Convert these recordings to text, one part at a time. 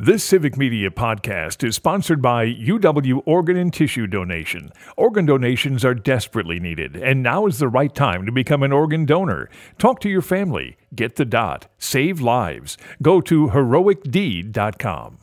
This Civic Media podcast is sponsored by UW Organ and Tissue Donation. Organ donations are desperately needed, and now is the right time to become an organ donor. Talk to your family. Get the dot. Save lives. Go to heroicdeed.com.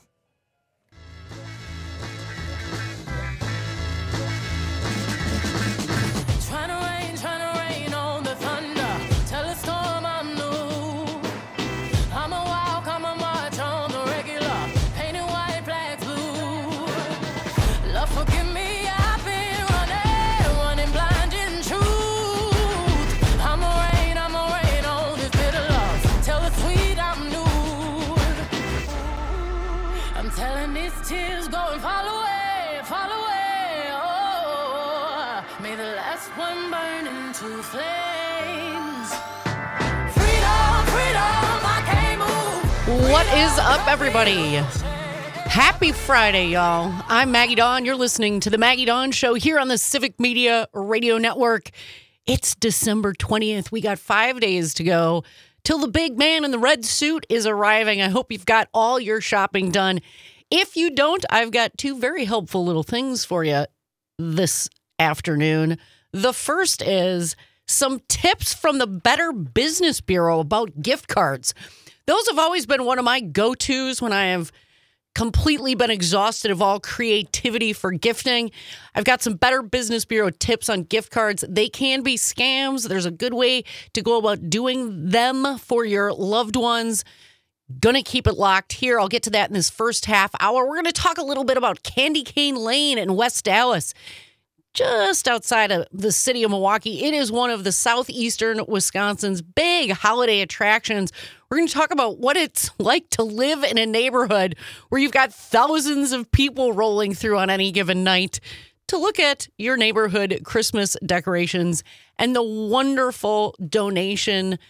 What is up, everybody? Happy Friday, y'all. I'm Maggie Dawn. You're listening to The Maggie Dawn Show here on the Civic Media Radio Network. It's December 20th. We got 5 days to go till the big man in the red suit is arriving. I hope you've got all your shopping done. If you don't, I've got two very helpful little things for you this afternoon. The first is some tips from the Better Business Bureau about gift cards. Those have always been one of my go-tos when I have completely been exhausted of all creativity for gifting. I've got some Better Business Bureau tips on gift cards. They can be scams. There's a good way to go about doing them for your loved ones. Gonna keep it locked here. I'll get to that in this first half hour. We're going to talk a little bit about Candy Cane Lane in West Dallas, just outside of the city of Milwaukee. It is one of the southeastern Wisconsin's big holiday attractions. We're going to talk about what it's like to live in a neighborhood where you've got thousands of people rolling through on any given night to look at your neighborhood Christmas decorations and the wonderful donation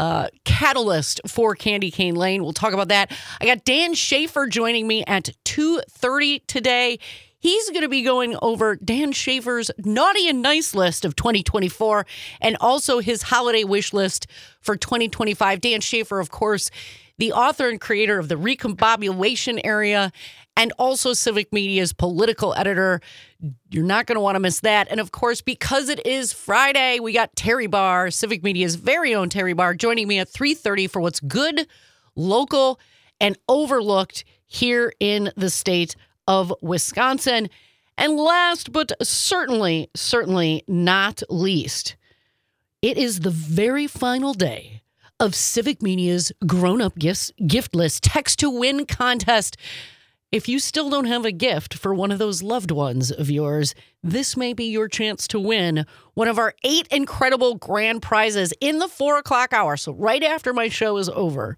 catalyst for Candy Cane Lane. We'll talk about that. I got Dan Schaefer joining me at 2:30 today. He's going to be going over Dan Schaefer's Naughty and Nice list of 2024 and also his holiday wish list for 2025. Dan Schaefer, of course, the author and creator of the Recombobulation Area and also Civic Media's political editor. You're not going to want to miss that. And of course, because it is Friday, we got Terry Barr, Civic Media's very own Terry Barr, joining me at 3:30 for what's good, local, and overlooked here in the state of Wisconsin. And last but certainly not least, it is the very final day of Civic Media's grown-up gift list text to win contest. If you still don't have a gift for one of those loved ones of yours, this may be your chance to win one of our 8 incredible grand prizes in the 4 o'clock hour. So right after my show is over,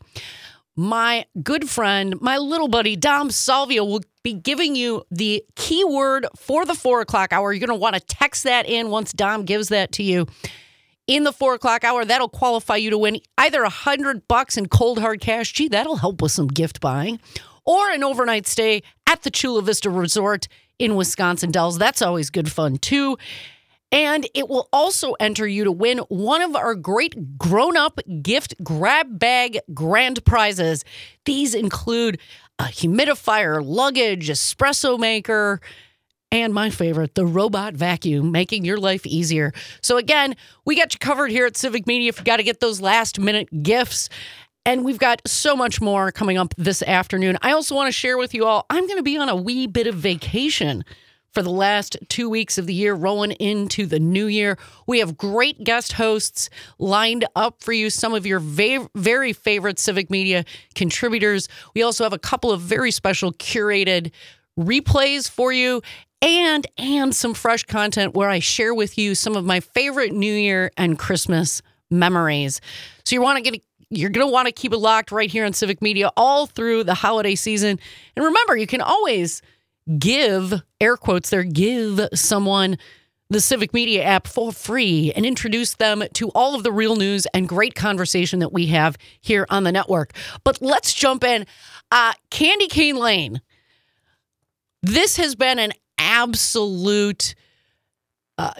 my good friend, my little buddy, Dom Salvio, will be giving you the keyword for the 4 o'clock hour. You're going to want to text that in once Dom gives that to you. In the 4 o'clock hour, that'll qualify you to win either $100 in cold hard cash. Gee, that'll help with some gift buying. Or an overnight stay at the Chula Vista Resort in Wisconsin Dells. That's always good fun, too. And it will also enter you to win one of our great grown-up gift grab bag grand prizes. These include a humidifier, luggage, espresso maker, and my favorite, the robot vacuum, making your life easier. So again, we got you covered here at Civic Media if you got to get those last-minute gifts. And we've got so much more coming up this afternoon. I also want to share with you all, I'm going to be on a wee bit of vacation for the last 2 weeks of the year, rolling into the new year. We have great guest hosts lined up for you, some of your very favorite Civic Media contributors. We also have a couple of very special curated replays for you and some fresh content where I share with you some of my favorite New Year and Christmas memories. So you're going to want to keep it locked right here on Civic Media all through the holiday season. And remember, you can always give, air quotes there, give someone the Civic Media app for free and introduce them to all of the real news and great conversation that we have here on the network. But let's jump in. Candy Cane Lane. This has been an absolute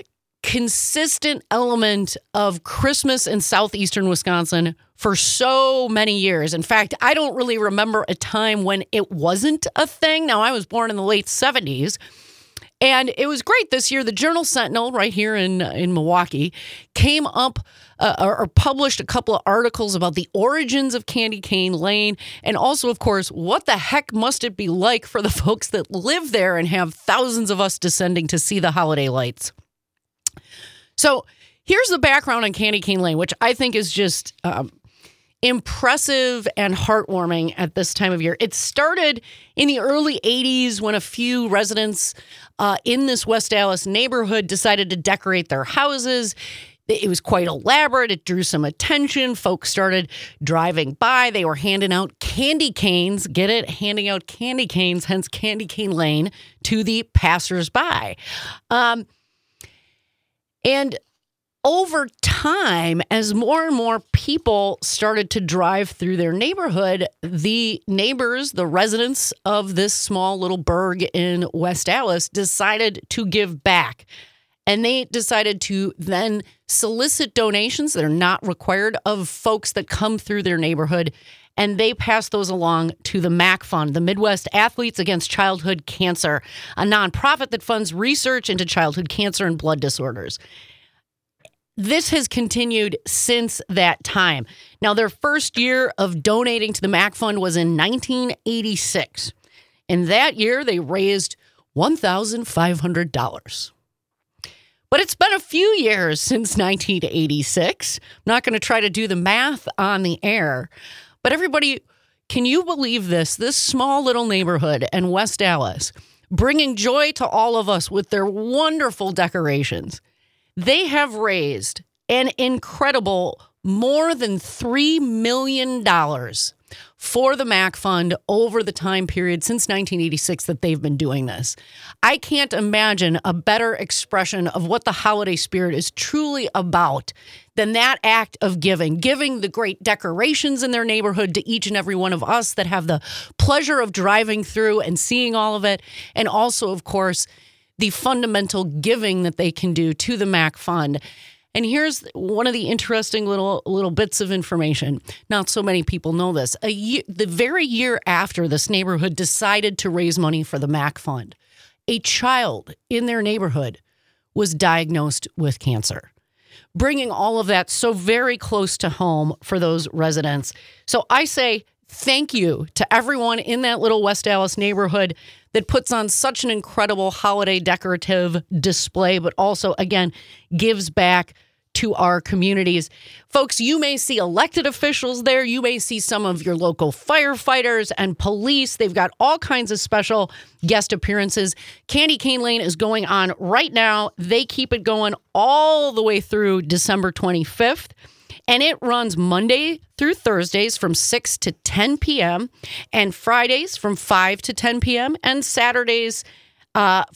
consistent element of Christmas in southeastern Wisconsin for so many years. In fact, I don't really remember a time when it wasn't a thing. Now, I was born in the late 70s, and it was great this year. The Journal-Sentinel right here in Milwaukee came up or published a couple of articles about the origins of Candy Cane Lane, and also, of course, what the heck must it be like for the folks that live there and have thousands of us descending to see the holiday lights. So here's the background on Candy Cane Lane, which I think is just impressive and heartwarming at this time of year. It started in the early 80s when a few residents in this West Allis neighborhood decided to decorate their houses. It was quite elaborate. It drew some attention. Folks started driving by. They were handing out candy canes. Get it? Handing out candy canes, hence Candy Cane Lane, to the passersby. And over time, as more and more people started to drive through their neighborhood, the neighbors, the residents of this small little burg in West Allis, decided to give back. And they decided to then solicit donations that are not required of folks that come through their neighborhood. And they passed those along to the MAC Fund, the Midwest Athletes Against Childhood Cancer, a nonprofit that funds research into childhood cancer and blood disorders. This has continued since that time. Now, their first year of donating to the MAC Fund was in 1986. And that year, they raised $1,500. But it's been a few years since 1986. I'm not going to try to do the math on the air. But everybody, can you believe this? This small little neighborhood in West Allis, bringing joy to all of us with their wonderful decorations. They have raised an incredible more than $3 million for the MAC Fund over the time period since 1986 that they've been doing this. I can't imagine a better expression of what the holiday spirit is truly about than that act of giving the great decorations in their neighborhood to each and every one of us that have the pleasure of driving through and seeing all of it. And also, of course, the fundamental giving that they can do to the MAC Fund. And here's one of the interesting little bits of information. Not so many people know this. The very year after this neighborhood decided to raise money for the MAC Fund, a child in their neighborhood was diagnosed with cancer, bringing all of that so very close to home for those residents. So I say thank you to everyone in that little West Allis neighborhood that puts on such an incredible holiday decorative display, but also, again, gives back to our communities. Folks, you may see elected officials there. You may see some of your local firefighters and police. They've got all kinds of special guest appearances. Candy Cane Lane is going on right now. They keep it going all the way through December 25th. And it runs Monday through Thursdays from 6 to 10 p.m. and Fridays from 5 to 10 p.m. and Fridays 5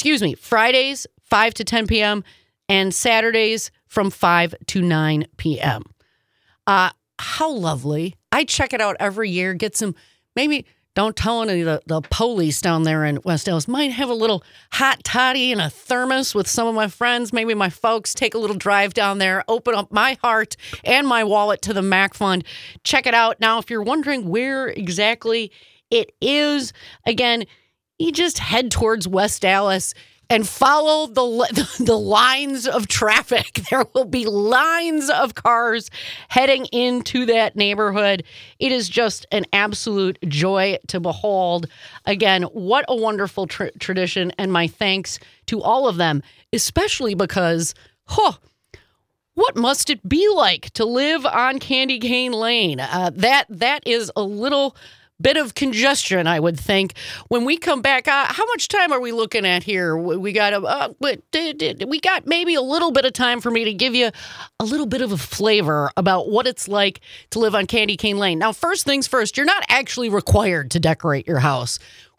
to 10 p.m. and Saturdays from 5 to 9 p.m. How lovely. I check it out every year, get some, maybe don't tell any of the police down there in West Allis. Might have a little hot toddy and a thermos with some of my friends, maybe my folks, take a little drive down there, open up my heart and my wallet to the MAC Fund. Check it out. Now, if you're wondering where exactly it is, again, you just head towards West Allis and follow the lines of traffic. There will be lines of cars heading into that neighborhood. It is just an absolute joy to behold. Again, what a wonderful tradition, and my thanks to all of them, especially because, what must it be like to live on Candy Cane Lane? That is a little bit of congestion, I would think. When we come back, how much time are we looking at here? We got maybe a little bit of time for me to give you a little bit of a flavor about what it's like to live on Candy Cane Lane. Now, first things first, you're not actually required to decorate your house.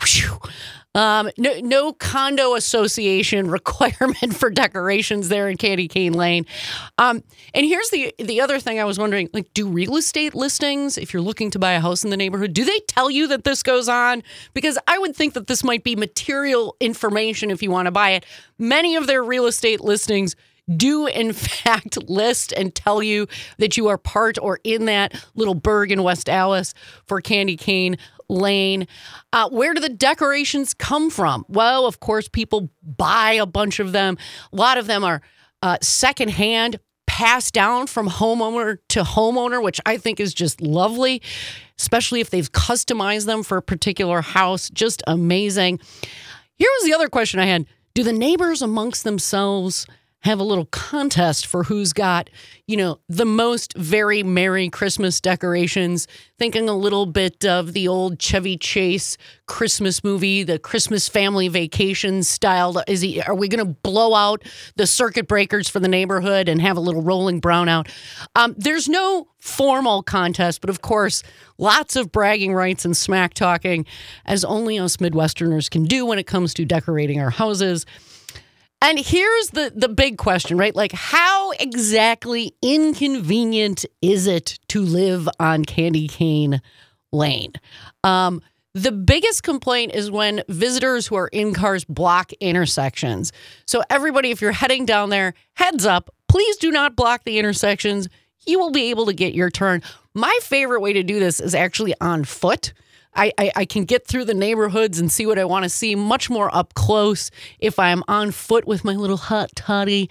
No condo association requirement for decorations there in Candy Cane Lane. And here's the other thing I was wondering, like, do real estate listings, if you're looking to buy a house in the neighborhood, do they tell you that this goes on? Because I would think that this might be material information if you want to buy it. Many of their real estate listings do in fact list and tell you that you are part or in that little burg in West Allis for Candy Cane Lane. Where do the decorations come from? Well, of course, people buy a bunch of them. A lot of them are secondhand, passed down from homeowner to homeowner, which I think is just lovely, especially if they've customized them for a particular house. Just amazing. Here was the other question I had. Do the neighbors amongst themselves have a little contest for who's got, the most very Merry Christmas decorations? Thinking a little bit of the old Chevy Chase Christmas movie, the Christmas Family Vacation style. Are we going to blow out the circuit breakers for the neighborhood and have a little rolling brownout? There's no formal contest, but of course, lots of bragging rights and smack talking, as only us Midwesterners can do when it comes to decorating our houses. And here's the big question, right? Like, how exactly inconvenient is it to live on Candy Cane Lane? The biggest complaint is when visitors who are in cars block intersections. So everybody, if you're heading down there, heads up, please do not block the intersections. You will be able to get your turn. My favorite way to do this is actually on foot. I can get through the neighborhoods and see what I want to see much more up close if I'm on foot with my little hot toddy.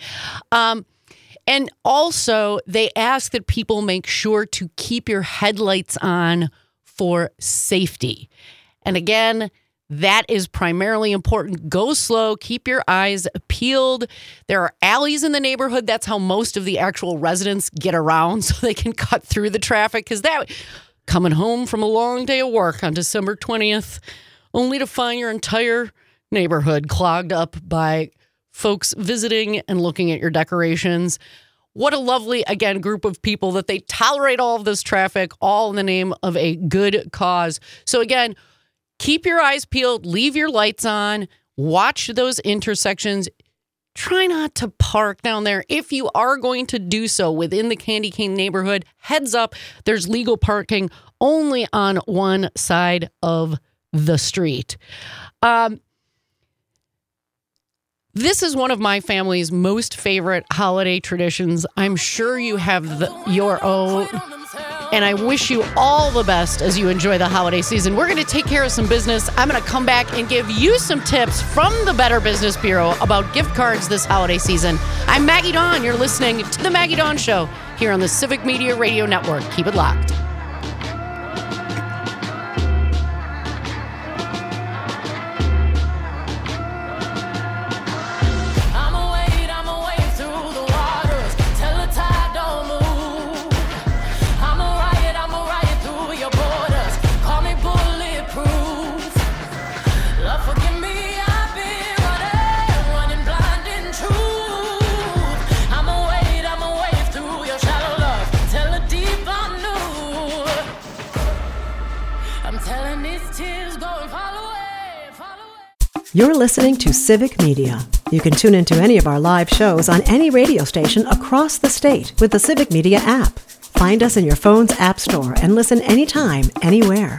And also, they ask that people make sure to keep your headlights on for safety. And again, that is primarily important. Go slow. Keep your eyes peeled. There are alleys in the neighborhood. That's how most of the actual residents get around, so they can cut through the traffic. Because coming home from a long day of work on December 20th, only to find your entire neighborhood clogged up by folks visiting and looking at your decorations. What a lovely, again, group of people that they tolerate all of this traffic, all in the name of a good cause. So again, keep your eyes peeled, leave your lights on, watch those intersections. Try not to park down there. If you are going to do so within the Candy Cane neighborhood, heads up, there's legal parking only on one side of the street. This is one of my family's most favorite holiday traditions. I'm sure you have your own. And I wish you all the best as you enjoy the holiday season. We're going to take care of some business. I'm going to come back and give you some tips from the Better Business Bureau about gift cards this holiday season. I'm Maggie Dawn. You're listening to The Maggie Dawn Show here on the Civic Media Radio Network. Keep it locked. You're listening to Civic Media. You can tune into any of our live shows on any radio station across the state with the Civic Media app. Find us in your phone's app store and listen anytime, anywhere.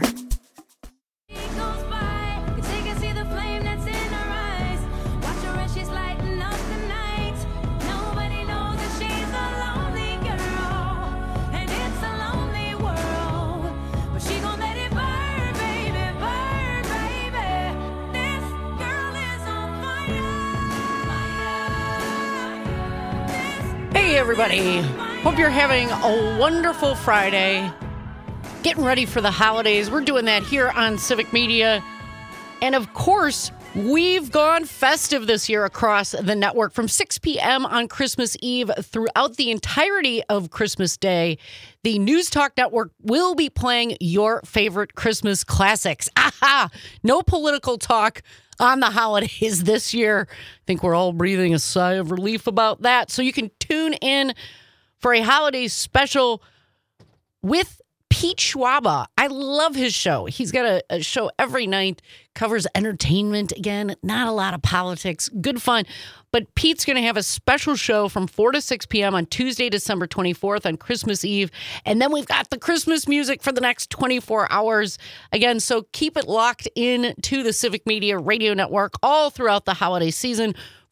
Hey, everybody. Hope you're having a wonderful Friday. Getting ready for the holidays. We're doing that here on Civic Media. And of course, we've gone festive this year across the network from 6 p.m. on Christmas Eve throughout the entirety of Christmas Day. The News Talk Network will be playing your favorite Christmas classics. Aha! No political talk on the holidays this year. I think we're all breathing a sigh of relief about that. So you can tune in for a holiday special with Pete Schwaba. I love his show. He's got a show every night, covers entertainment. Again, not a lot of politics, good fun. But Pete's going to have a special show from 4 to 6 p.m. on Tuesday, December 24th on Christmas Eve. And then we've got the Christmas music for the next 24 hours. Again, so keep it locked in to the Civic Media Radio Network all throughout the holiday season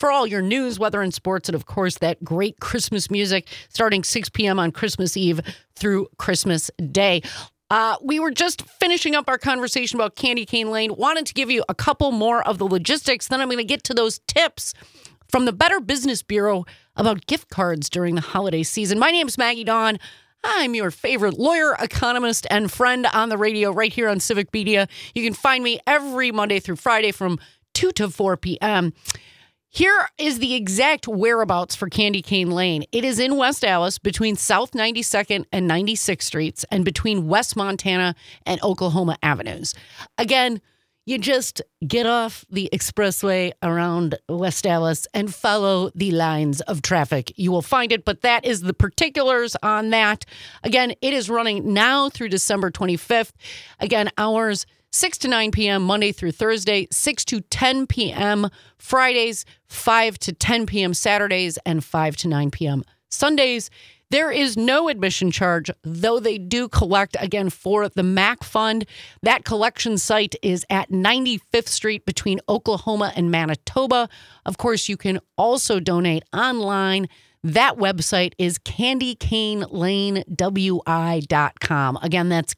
for all your news, weather, and sports, and of course, that great Christmas music starting 6 p.m. on Christmas Eve through Christmas Day. We were just finishing up our conversation about Candy Cane Lane. Wanted to give you a couple more of the logistics. Then I'm going to get to those tips from the Better Business Bureau about gift cards during the holiday season. My name's Maggie Dawn. I'm your favorite lawyer, economist, and friend on the radio right here on Civic Media. You can find me every Monday through Friday from 2 to 4 p.m. Here is the exact whereabouts for Candy Cane Lane. It is in West Allis between South 92nd and 96th Streets and between West Montana and Oklahoma Avenues. Again, you just get off the expressway around West Allis and follow the lines of traffic. You will find it, but that is the particulars on that. Again, it is running now through December 25th. Again, hours 6 to 9 p.m. Monday through Thursday, 6 to 10 p.m. Fridays, 5 to 10 p.m. Saturdays, and 5 to 9 p.m. Sundays. There is no admission charge, though they do collect, again, for the MAC Fund. That collection site is at 95th Street between Oklahoma and Manitoba. Of course, you can also donate online. That website is candycaneLaneWI.com. Again, that's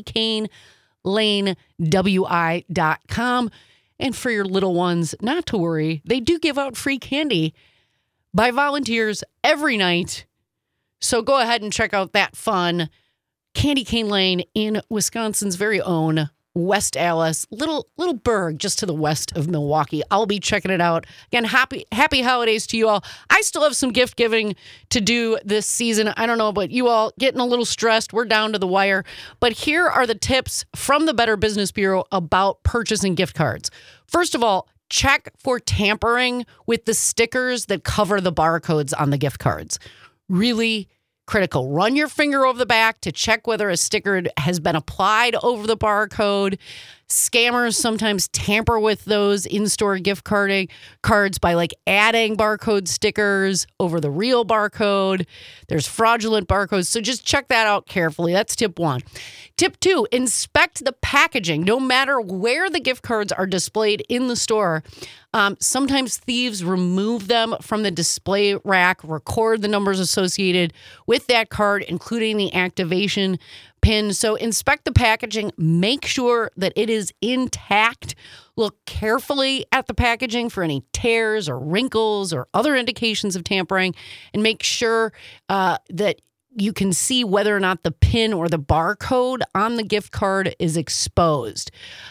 candycaneLaneWI.com. And for your little ones, not to worry, they do give out free candy by volunteers every night. So go ahead and check out that fun Candy Cane Lane in Wisconsin's very own West Allis, little burg just to the west of Milwaukee. I'll be checking it out. Again, happy holidays to you all. I still have some gift giving to do this season. I don't know about you all, getting a little stressed. We're down to the wire. But here are the tips from the Better Business Bureau about purchasing gift cards. First of all, check for tampering with the stickers that cover the barcodes on the gift cards. Really critical. Run your finger over the back to check whether a sticker has been applied over the barcode. Scammers sometimes tamper with those in-store gift cards by adding barcode stickers over the real barcode. There's fraudulent barcodes, so just check that out carefully. That's tip 1. Tip 2, inspect the packaging. No matter where the gift cards are displayed in the store, sometimes thieves remove them from the display rack, record the numbers associated with that card, including the activation pin. So inspect the packaging, make sure that it is intact. Look carefully at the packaging for any tears or wrinkles or other indications of tampering, and make sure that you can see whether or not the pin or the barcode on the gift card is exposed.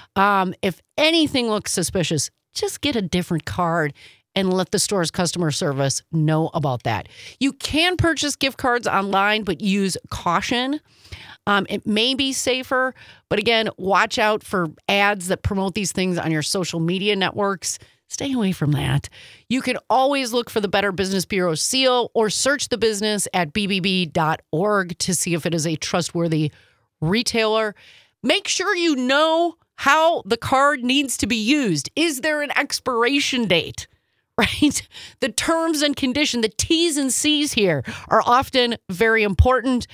If anything looks suspicious, just get a different card and let the store's customer service know about that. You can purchase gift cards online, but use caution. It may be safer, but again, watch out for ads that promote these things on your social media networks. Stay away from that. You can always look for the Better Business Bureau seal or search the business at bbb.org to see if it is a trustworthy retailer. Make sure you know how the card needs to be used. Is there an expiration date? Right? The terms and conditions, the T's and C's here are often very important.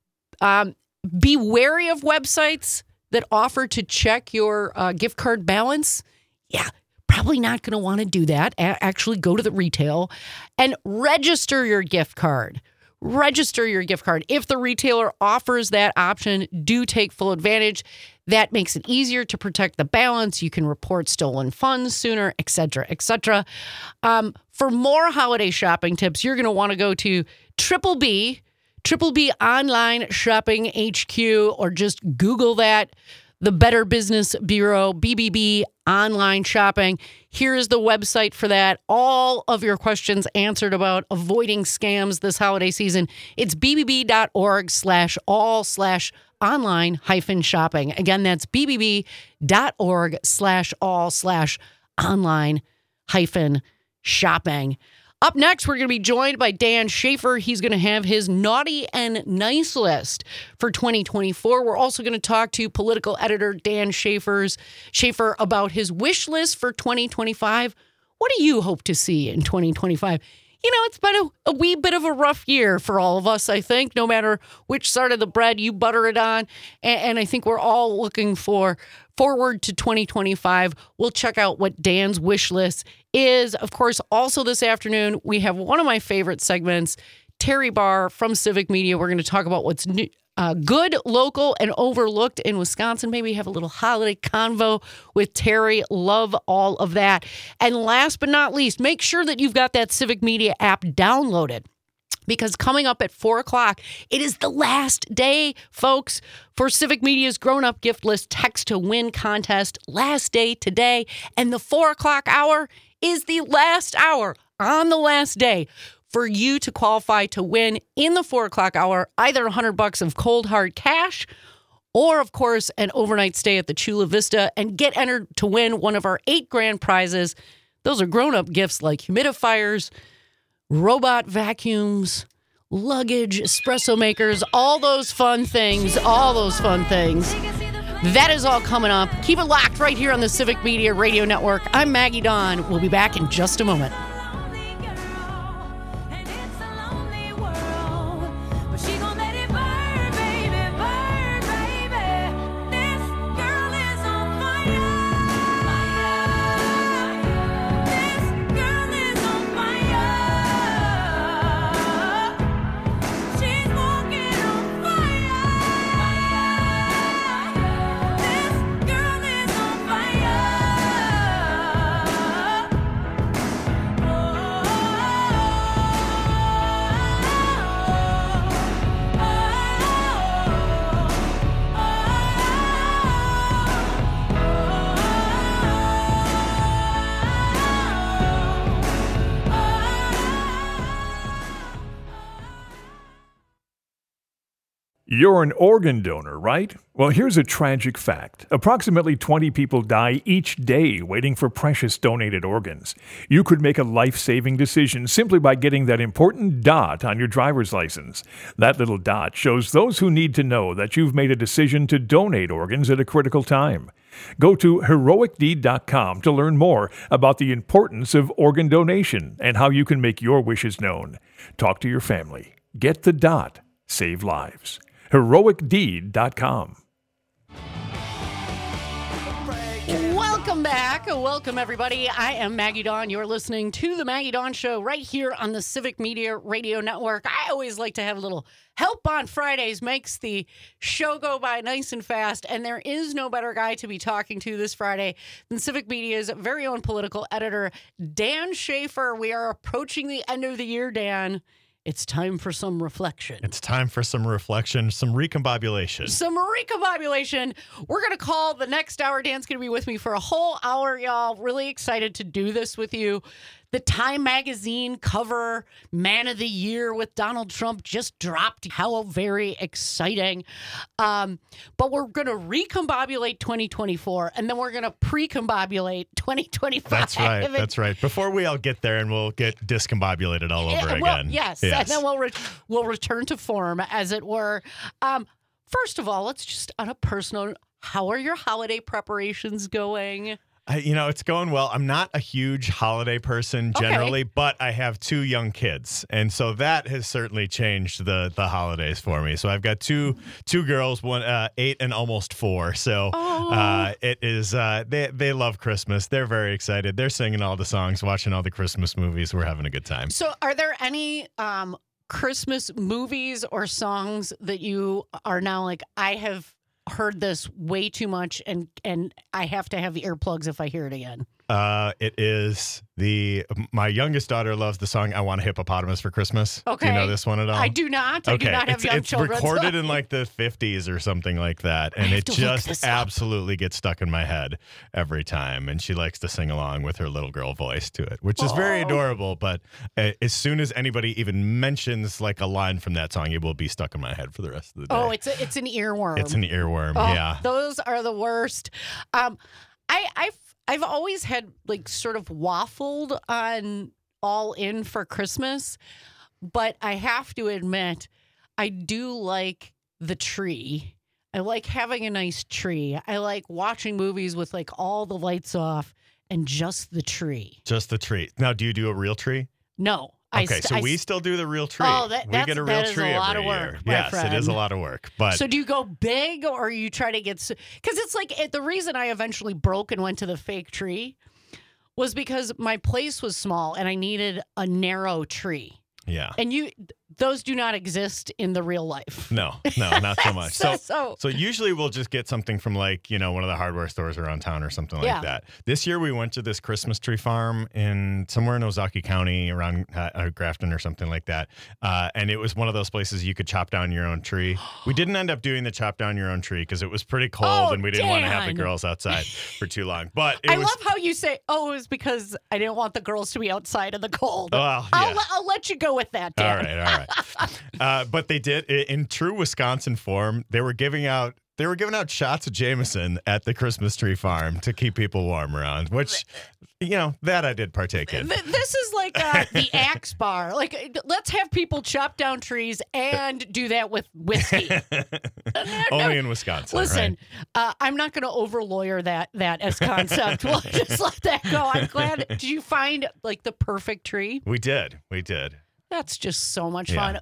Be wary of websites that offer to check your gift card balance. Yeah, probably not going to want to do that. Actually, go to the retail and register your gift card. Register your gift card. If the retailer offers that option, do take full advantage. That makes it easier to protect the balance. You can report stolen funds sooner, et cetera, et cetera. For more holiday shopping tips, you're going to want to go to Triple B Online Shopping HQ, or just Google that. The Better Business Bureau, BBB Online Shopping. Here is the website for that. All of your questions answered about avoiding scams this holiday season. It's bbb.org/all/online-shopping. Again, that's bbb.org/all/online-shopping. Up next, we're going to be joined by Dan Schaefer. He's going to have his naughty and nice list for 2024. We're also going to talk to political editor Dan Schaefer about his wish list for 2025. What do you hope to see in 2025? it's been a wee bit of a rough year for all of us, I think, no matter which side of the bread you butter it on. And I think we're all looking forward to 2025. We'll check out what Dan's wish list is. Of course, also this afternoon, we have one of my favorite segments, Terry Barr from Civic Media. We're going to talk about what's new. Good, local, and overlooked in Wisconsin. Maybe have a little holiday convo with Terry. Love all of that. And last but not least, make sure that you've got that Civic Media app downloaded. Because coming up at 4 o'clock, it is the last day, folks, for Civic Media's grown-up gift list text to win contest. Last day today. And the 4 o'clock hour is the last hour on the last day for you to qualify to win in the 4 o'clock hour, either $100 of cold hard cash or, of course, an overnight stay at the Chula Vista, and get entered to win one of our 8 grand prizes. Those are grown-up gifts like humidifiers, robot vacuums, luggage, espresso makers, all those fun things. That is all coming up. Keep it locked right here on the Civic Media Radio Network. I'm Maggie Dawn. We'll be back in just a moment. You're an organ donor, right? Well, here's a tragic fact. Approximately 20 people die each day waiting for precious donated organs. You could make a life-saving decision simply by getting that important dot on your driver's license. That little dot shows those who need to know that you've made a decision to donate organs at a critical time. Go to heroicdeed.com to learn more about the importance of organ donation and how you can make your wishes known. Talk to your family. Get the dot. Save lives. heroicdeed.com. Welcome back. Welcome, everybody. I am Maggie Dawn. You're listening to The Maggie Dawn Show right here on the Civic Media Radio Network. I always like to have a little help on Fridays. Makes the show go by nice and fast, and there is no better guy to be talking to this Friday than Civic Media's very own political editor, Dan Schaefer. We are approaching the end of the year, Dan. It's time for some reflection. It's time for some reflection, some recombobulation. We're going to call the next hour. Dan's going to be with me for a whole hour, y'all. Really excited to do this with you. The Time Magazine cover, Man of the Year with Donald Trump just dropped. How very exciting. But we're going to recombobulate 2024, and then we're going to pre-combobulate 2025. That's right. Before we all get there, and we'll get discombobulated all over again. Yes. And then we'll return to form, as it were. First of all, let's just, on a personal, how are your holiday preparations going? It's going well. I'm not a huge holiday person generally, but I have 2 young kids. And so that has certainly changed the holidays for me. So I've got two girls, one 8 and almost 4. So it is they love Christmas. They're very excited. They're singing all the songs, watching all the Christmas movies. We're having a good time. So are there any Christmas movies or songs that you are now like, I have heard this way too much and I have to have the earplugs if I hear it again? It is my youngest daughter loves the song "I Want a Hippopotamus for Christmas." Okay. Do you know this one at all? I do not. I do not have young children. It's recorded in like the 50s or something like that, and it just absolutely gets stuck in my head every time. And she likes to sing along with her little girl voice to it, which is very adorable. But as soon as anybody even mentions like a line from that song, it will be stuck in my head for the rest of the day. Oh, it's an earworm. It's an earworm. Yeah. Those are the worst. I've always had like sort of waffled on All In for Christmas, but I have to admit, I do like the tree. I like having a nice tree. I like watching movies with like all the lights off and just the tree. Just the tree. Now, do you do a real tree? No. we still do the real tree. Oh, we get a real tree a lot every of work, year. my Yes, friend. it is a lot of work. But so do you go big or you try to get? Because it's like the reason I eventually broke and went to the fake tree was because my place was small and I needed a narrow tree. yeah. And those do not exist in the real life. No, not so much. So usually we'll just get something from like, one of the hardware stores around town or something like that. This year we went to this Christmas tree farm somewhere in Ozaukee County around Grafton or something like that. And it was one of those places you could chop down your own tree. We didn't end up doing the chop down your own tree because it was pretty cold and we didn't want to have the girls outside for too long. But I love how you say, it was because I didn't want the girls to be outside in the cold. Well, yeah. I'll let you go with that, Dan. All right. But they did, in true Wisconsin form, they were giving out shots of Jameson at the Christmas tree farm to keep people warm around, which, that I did partake in. This is like the Axe Bar. Like, let's have people chop down trees and do that with whiskey. Only in Wisconsin. Listen, right? I'm not going to over-lawyer that as concept. We'll just let that go. I'm glad. Did you find, like, the perfect tree? We did. That's just so much fun.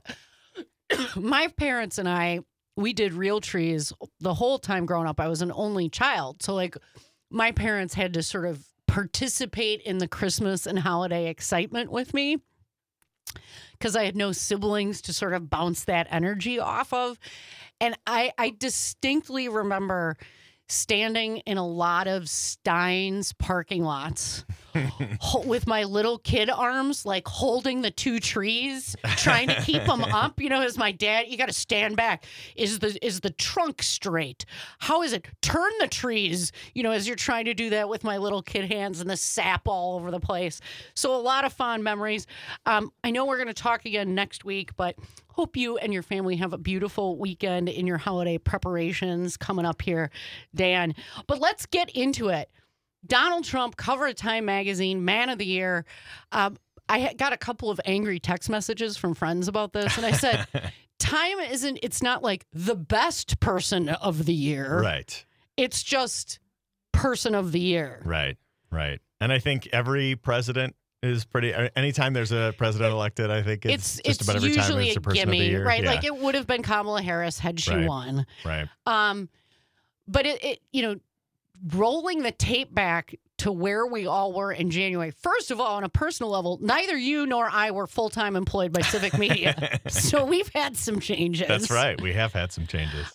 My parents and I, we did real trees the whole time growing up. I was an only child. So, like, my parents had to sort of participate in the Christmas and holiday excitement with me because I had no siblings to sort of bounce that energy off of. And I distinctly remember standing in a lot of Stein's parking lots with my little kid arms, like holding the two trees, trying to keep them up. As my dad, you got to stand back. Is the trunk straight? How is it? Turn the trees, as you're trying to do that with my little kid hands and the sap all over the place. So a lot of fond memories. I know we're going to talk again next week, but hope you and your family have a beautiful weekend in your holiday preparations coming up here, Dan. But let's get into it. Donald Trump, cover of Time magazine, man of the year. I got a couple of angry text messages from friends about this, and I said, Time it's not like the best person of the year. Right. It's just person of the year. Right. And I think every president is pretty. Anytime there's a president elected, I think it's just about every time it's a person of the year. Right? Yeah. Like it would have been Kamala Harris had she won. Right. But it rolling the tape back to where we all were in January. First of all, on a personal level, neither you nor I were full-time employed by Civic Media. So we've had some changes. That's right. We have had some changes.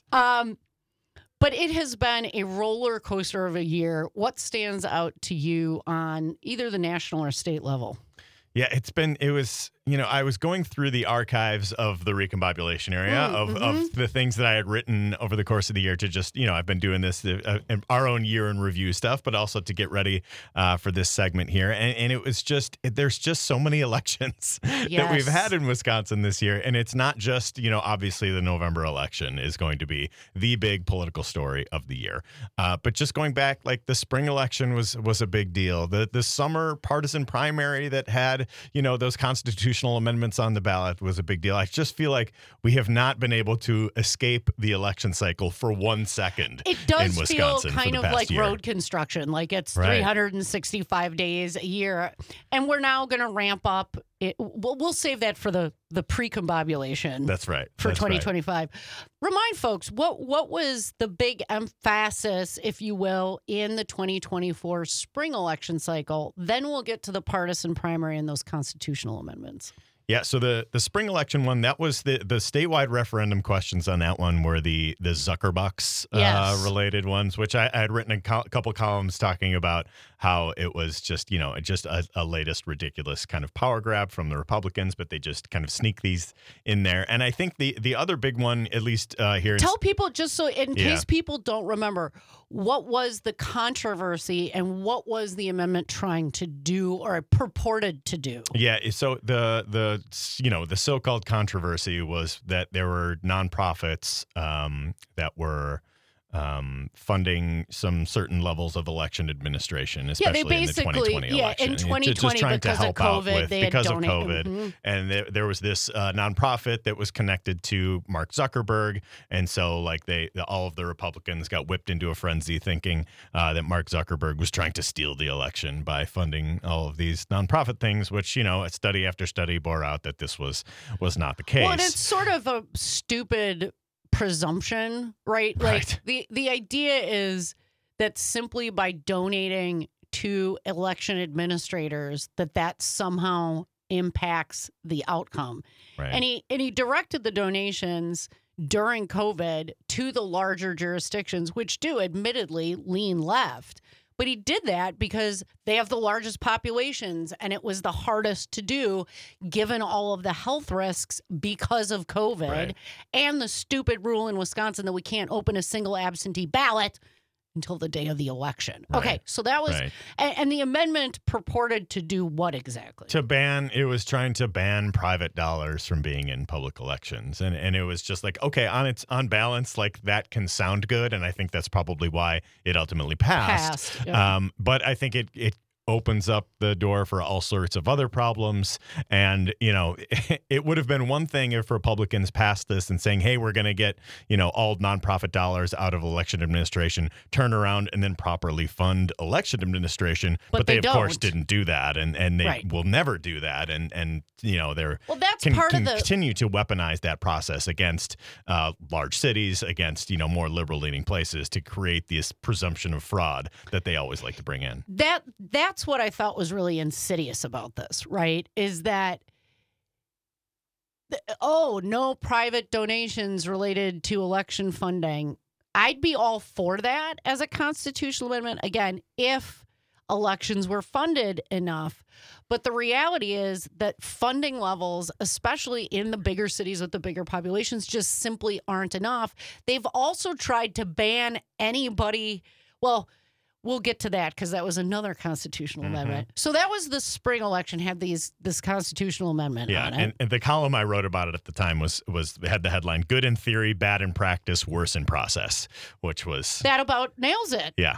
But it has been a roller coaster of a year. What stands out to you on either the national or state level? Yeah, it was, I was going through the archives of the recombobulation area of the things that I had written over the course of the year to just, I've been doing this, our own year in review stuff, but also to get ready for this segment here. And it was there's just so many elections that we've had in Wisconsin this year. And it's not just, obviously the November election is going to be the big political story of the year. But just going back, like the spring election was a big deal. The summer partisan primary that had, those constitutional amendments on the ballot was a big deal. I just feel like we have not been able to escape the election cycle for 1 second. It does in feel Wisconsin kind of like year. Road construction, like it's 365 days a year. And we're now going to ramp up. We'll save that for the pre-combobulation. That's right. For 2025. Right. Remind folks, what was the big emphasis, if you will, in the 2024 spring election cycle? Then we'll get to the partisan primary and those constitutional amendments. Yeah, so the spring election one, that was the statewide referendum questions on that one were the Zuckerbucks related ones, which I had written a couple columns talking about how it was just, just a latest ridiculous kind of power grab from the Republicans, but they just kind of sneak these in there. And I think the other big one, at least here. Tell people, just so in case people don't remember, what was the controversy and what was the amendment trying to do or purported to do? Yeah, so the so-called controversy was that there were nonprofits that were funding some certain levels of election administration, especially in the 2020 election. In 2020, just trying because to help of COVID, out with, they had because donated. of COVID. And there was this nonprofit that was connected to Mark Zuckerberg. And so like all of the Republicans got whipped into a frenzy thinking that Mark Zuckerberg was trying to steal the election by funding all of these nonprofit things, which, study after study bore out that this was not the case. Well, and it's sort of a stupid presumption, right? Like the idea is that simply by donating to election administrators that somehow impacts the outcome. Right. And he directed the donations during COVID to the larger jurisdictions, which do admittedly lean left. But he did that because they have the largest populations, and it was the hardest to do given all of the health risks because of COVID and the stupid rule in Wisconsin that we can't open a single absentee ballot until the day of the election. Right. Okay, so that was, and the amendment purported to do what exactly? It was trying to ban private dollars from being in public elections. And it was just like, okay, on balance, like that can sound good. And I think that's probably why it ultimately passed. Yeah. But I think it opens up the door for all sorts of other problems. And, it would have been one thing if Republicans passed this and saying, hey, we're going to get, all nonprofit dollars out of election administration, turn around and then properly fund election administration. But they of course, didn't do that. And they will never do that. And they're continue to weaponize that process against large cities, against, more liberal leaning places to create this presumption of fraud that they always like to bring in. That's what I thought was really insidious about this, right? Is that, no private donations related to election funding. I'd be all for that as a constitutional amendment, again, if elections were funded enough. But the reality is that funding levels, especially in the bigger cities with the bigger populations, just simply aren't enough. They've also tried to ban anybody. Well, we'll get to that because that was another constitutional amendment. So that was the spring election, had this constitutional amendment on it. And the column I wrote about it at the time had the headline, "Good in theory, bad in practice, worse in process," which was... That about nails it. Yeah.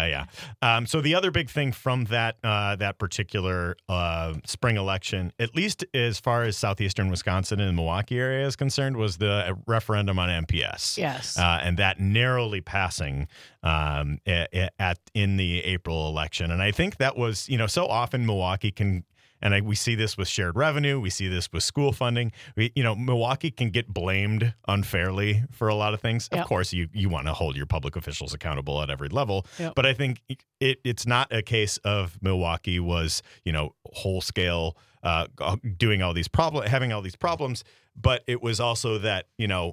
So the other big thing from that particular spring election, at least as far as southeastern Wisconsin and the Milwaukee area is concerned, was the referendum on MPS. Yes. And that narrowly passing in the April election. And I think that was, so often Milwaukee can... And we see this with shared revenue. We see this with school funding. Milwaukee can get blamed unfairly for a lot of things. Yep. Of course, you want to hold your public officials accountable at every level. Yep. But I think it's not a case of Milwaukee was, whole scale doing all these having all these problems. But it was also that,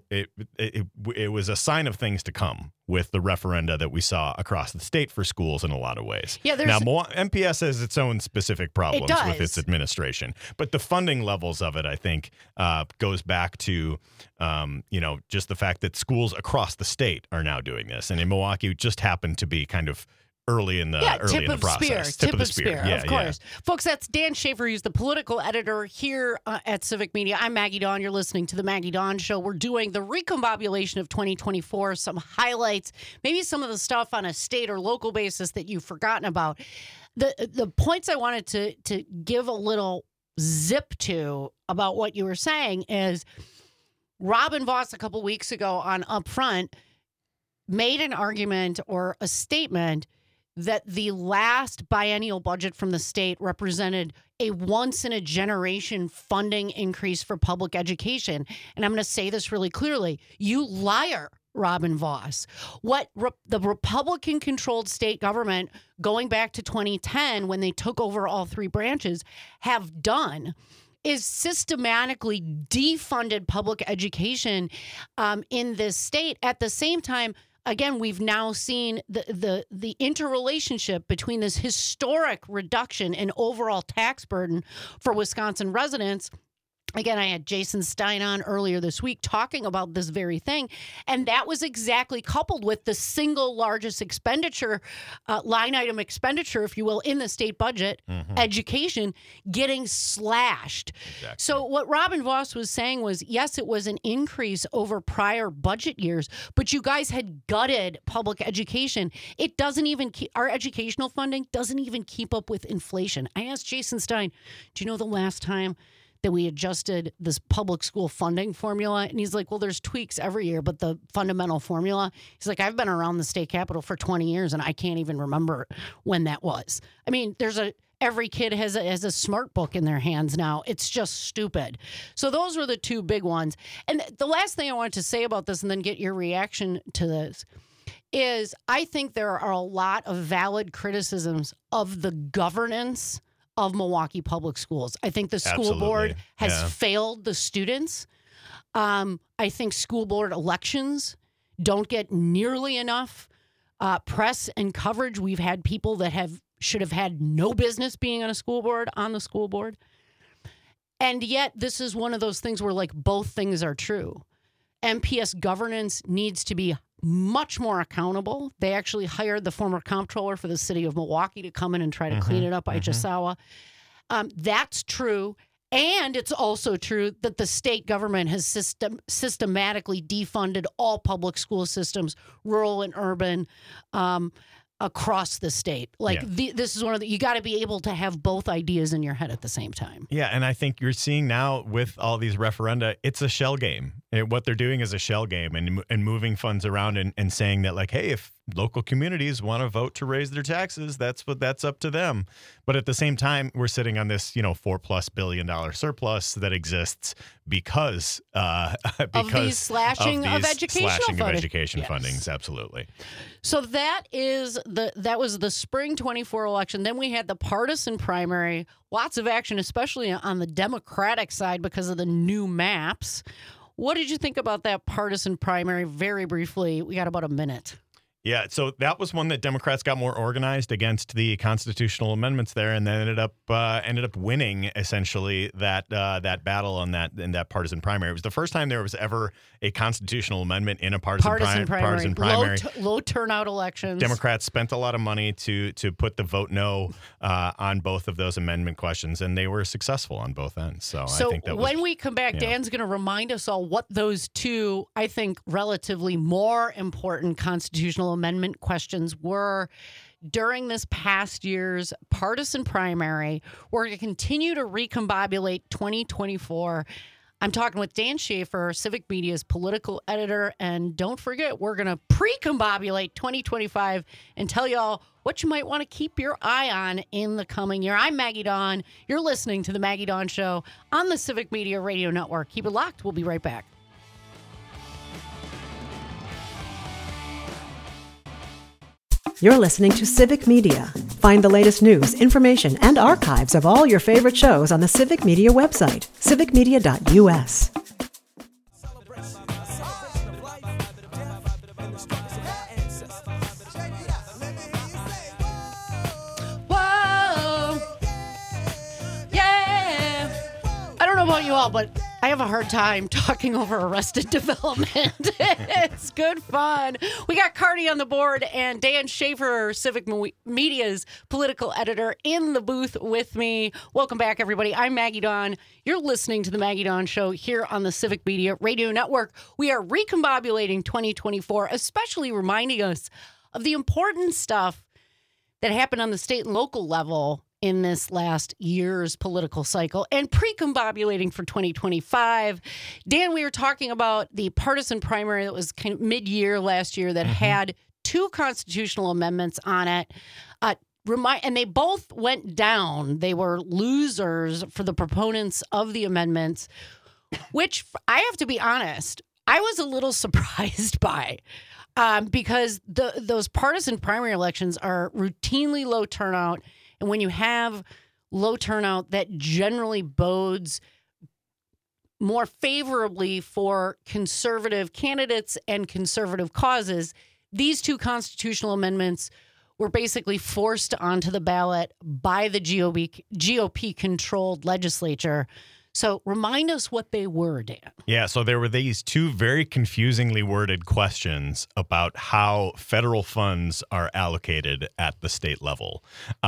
it was a sign of things to come with the referenda that we saw across the state for schools in a lot of ways. Yeah, now, MPS has its own specific problems with its administration. But the funding levels of it, I think, goes back to, just the fact that schools across the state are now doing this. And in Milwaukee, it just happened to be kind of early in the process. Tip of the spear, of course. Folks, that's Dan Schaefer. He's the political editor here at Civic Media. I'm Maggie Dawn. You're listening to The Maggie Dawn Show. We're doing the recombobulation of 2024, some highlights, maybe some of the stuff on a state or local basis that you've forgotten about. The points I wanted to give a little zip to about what you were saying is Robin Vos a couple weeks ago on Upfront made an argument or a statement that the last biennial budget from the state represented a once-in-a-generation funding increase for public education. And I'm going to say this really clearly. You liar, Robin Vos. What the Republican-controlled state government, going back to 2010 when they took over all three branches, have done is systematically defunded public education in this state. At the same time, again, we've now seen the interrelationship between this historic reduction in overall tax burden for Wisconsin residents Again, I had Jason Stein on earlier this week talking about this very thing. And that was exactly coupled with the single largest expenditure, line item expenditure, if you will, in the state budget, education, getting slashed. Exactly. So what Robin Voss was saying was, yes, it was an increase over prior budget years, but you guys had gutted public education. It doesn't even our educational funding doesn't even keep up with inflation. I asked Jason Stein, do you know the last time that we adjusted this public school funding formula? And he's like, well, there's tweaks every year, but the fundamental formula, he's like, I've been around the state capitol for 20 years and I can't even remember when that was. I mean, every kid has a smart book in their hands now. It's just stupid. So those were the two big ones. And the last thing I wanted to say about this, and then get your reaction to this, is I think there are a lot of valid criticisms of the governance of Milwaukee Public Schools. I think the school board has failed the students. I think school board elections don't get nearly enough press and coverage. We've had people that should have had no business being on the school board. And yet this is one of those things where like both things are true. MPS governance needs to be much more accountable. They actually hired the former comptroller for the city of Milwaukee to come in and try to clean it up, Ichasawa. That's true. And it's also true that the state government has systematically defunded all public school systems, rural and urban, across the state. This is one of you got to be able to have both ideas in your head at the same time. Yeah, and I think you're seeing now with all these referenda, it's a shell game. What they're doing is a shell game and moving funds around and saying that, like, hey, if local communities want to vote to raise their taxes, that's up to them. But at the same time, we're sitting on this, $4+ billion surplus that exists because of these slashing of education fundings. Absolutely. So that was the spring 24 election. Then we had the partisan primary. Lots of action, especially on the Democratic side because of the new maps. What did you think about that partisan primary? Very briefly, we got about a minute. Yeah, so that was one that Democrats got more organized against the constitutional amendments there, and then ended up winning essentially that battle in that partisan primary. It was the first time there was ever a constitutional amendment in a partisan primary. Low turnout elections. Democrats spent a lot of money to put the vote no on both of those amendment questions, and they were successful on both ends. So I think that when we come back, Dan's going to remind us all what those two, I think, relatively more important constitutional amendment questions were during this past year's partisan primary. We're going to continue to recombobulate 2024. I'm talking with Dan Schaefer, Civic Media's political editor. And don't forget, we're going to pre-combobulate 2025 and tell y'all what you might want to keep your eye on in the coming year. I'm Maggie Dawn. You're listening to The Maggie Dawn Show on the Civic Media Radio Network. Keep it locked. We'll be right back. You're listening to Civic Media. Find the latest news, information, and archives of all your favorite shows on the Civic Media website, civicmedia.us. Whoa! Yeah! I don't know about you all, but I have a hard time talking over Arrested Development. It's good fun. We got Cardi on the board and Dan Schaefer, Civic Media's political editor, in the booth with me. Welcome back, everybody. I'm Maggie Dawn. You're listening to The Maggie Dawn Show here on the Civic Media Radio Network. We are recombobulating 2024, especially reminding us of the important stuff that happened on the state and local level in this last year's political cycle, and pre-combobulating for 2025. Dan, we were talking about the partisan primary that was kind of mid-year last year that had two constitutional amendments on it. And they both went down. They were losers for the proponents of the amendments, which I have to be honest, I was a little surprised by. Because those partisan primary elections are routinely low turnout. And when you have low turnout, that generally bodes more favorably for conservative candidates and conservative causes. These two constitutional amendments were basically forced onto the ballot by the GOP-controlled legislature. So remind us what they were, Dan. Yeah, so there were these two very confusingly worded questions about how federal funds are allocated at the state level.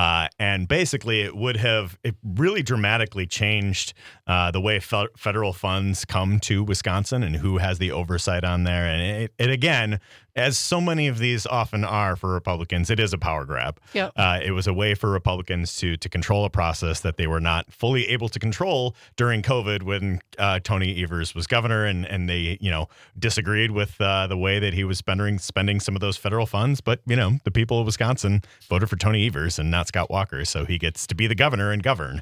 And basically, it really dramatically changed the way federal funds come to Wisconsin and who has the oversight on there. And it again, as so many of these often are for Republicans, it is a power grab. Yep. It was a way for Republicans to control a process that they were not fully able to control during COVID when Tony Evers was governor, and they, disagreed with the way that he was spending some of those federal funds. But, the people of Wisconsin voted for Tony Evers and not Scott Walker, so he gets to be the governor and govern.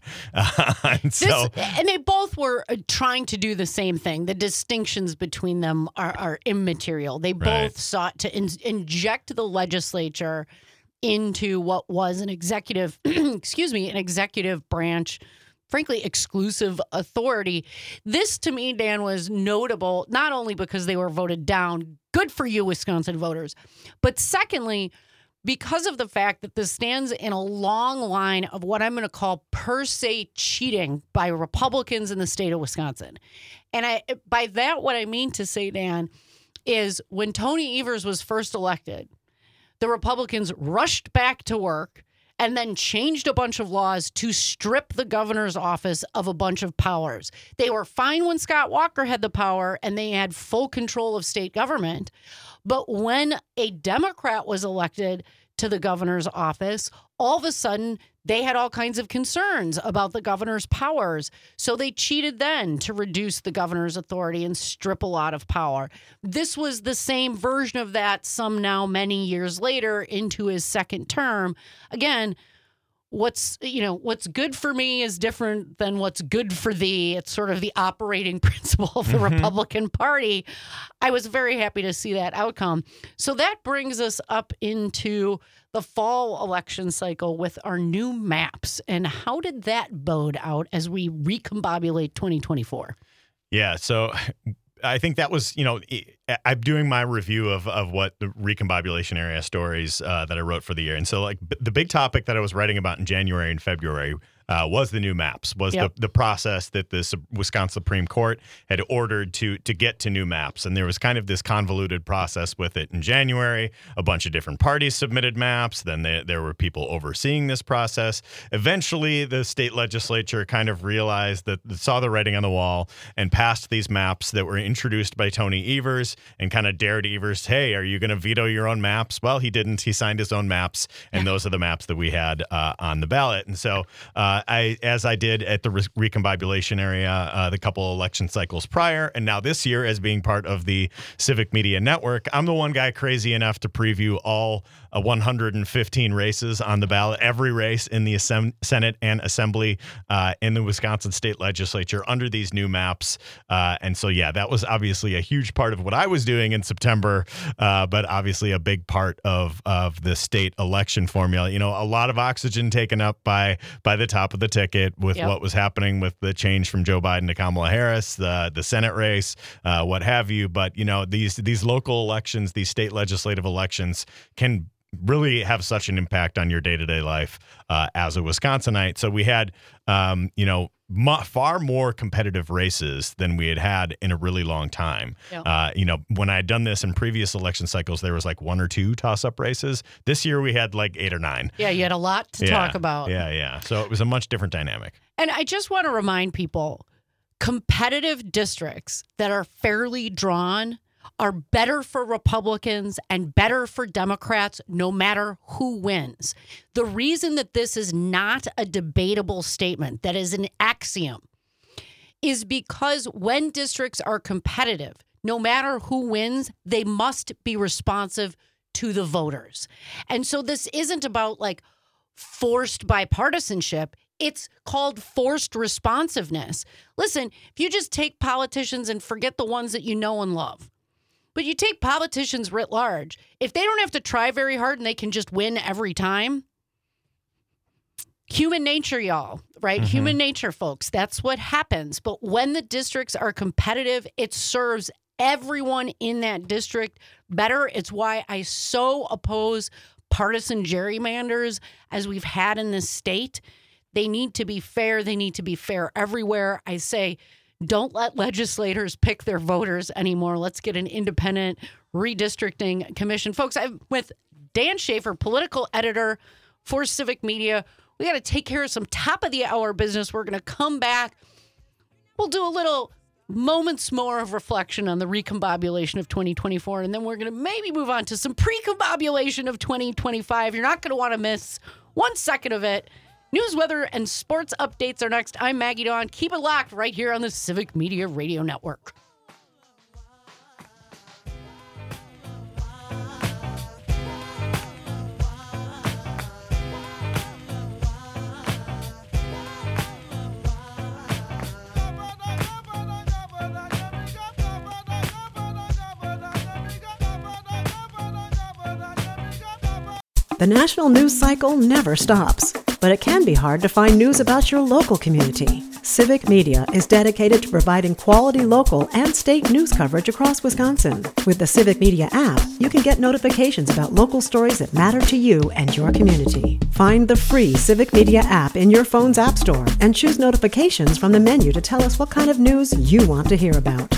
And they both were trying to do the same thing. The distinctions between them are immaterial. They both sought to inject the legislature into what was an executive, an executive branch, frankly, exclusive authority. This, to me, Dan, was notable, not only because they were voted down, good for you, Wisconsin voters, but secondly, because of the fact that this stands in a long line of what I'm going to call per se cheating by Republicans in the state of Wisconsin. And by that, what I mean to say, Dan, is when Tony Evers was first elected, the Republicans rushed back to work and then changed a bunch of laws to strip the governor's office of a bunch of powers. They were fine when Scott Walker had the power and they had full control of state government. But when a Democrat was elected to the governor's office, all of a sudden they had all kinds of concerns about the governor's powers. So they cheated then to reduce the governor's authority and strip a lot of power. This was the same version of that some now many years later into his second term. Again, what's good for me is different than what's good for thee. It's sort of the operating principle of the Republican Party. I was very happy to see that outcome. So that brings us up into the fall election cycle with our new maps. And how did that bode out as we recombobulate 2024? Yeah, so I think that was, I'm doing my review of what the recombobulation area stories that I wrote for the year. And so the big topic that I was writing about in January and February was the new maps, was the process that the Wisconsin Supreme Court had ordered to get to new maps. And there was kind of this convoluted process with it in January. A bunch of different parties submitted maps. Then there were people overseeing this process. Eventually, the state legislature kind of realized saw the writing on the wall and passed these maps that were introduced by Tony Evers and kind of dared Evers, hey, are you going to veto your own maps? Well, he didn't. He signed his own maps, and those are the maps that we had on the ballot. And so as I did at the recombobulation area the couple election cycles prior, and now this year as being part of the Civic Media Network, I'm the one guy crazy enough to preview all 115 races on the ballot, every race in the Senate and Assembly in the Wisconsin State Legislature under these new maps. And so, that was obviously a huge part of what I was doing in September, but obviously a big part of the state election formula. A lot of oxygen taken up by the top of the ticket with what was happening with the change from Joe Biden to Kamala Harris, the Senate race, what have you. But, these local elections, these state legislative elections can really have such an impact on your day-to-day life as a Wisconsinite. So we had, far more competitive races than we had in a really long time. When I had done this in previous election cycles, there was like one or two toss-up races. This year we had like 8 or 9. Yeah, you had a lot to talk about. Yeah. So it was a much different dynamic. And I just want to remind people, competitive districts that are fairly drawn are better for Republicans and better for Democrats, no matter who wins. The reason that this is not a debatable statement, that is an axiom, is because when districts are competitive, no matter who wins, they must be responsive to the voters. And so this isn't about forced bipartisanship. It's called forced responsiveness. Listen, if you just take politicians and forget the ones that you know and love, but you take politicians writ large, if they don't have to try very hard and they can just win every time, human nature, y'all, right? Mm-hmm. Human nature, folks. That's what happens. But when the districts are competitive, it serves everyone in that district better. It's why I so oppose partisan gerrymanders as we've had in this state. They need to be fair. They need to be fair everywhere. I say, don't let legislators pick their voters anymore. Let's get an independent redistricting commission. Folks, I'm with Dan Schaefer, political editor for Civic Media. We got to take care of some top of the hour business. We're going to come back. We'll do a little moments more of reflection on the recombobulation of 2024, and then we're going to maybe move on to some precombobulation of 2025. You're not going to want to miss 1 second of it. News, weather, and sports updates are next. I'm Maggie Dawn. Keep it locked right here on the Civic Media Radio Network. The national news cycle never stops, but it can be hard to find news about your local community. Civic Media is dedicated to providing quality local and state news coverage across Wisconsin. With the Civic Media app, you can get notifications about local stories that matter to you and your community. Find the free Civic Media app in your phone's app store and choose notifications from the menu to tell us what kind of news you want to hear about.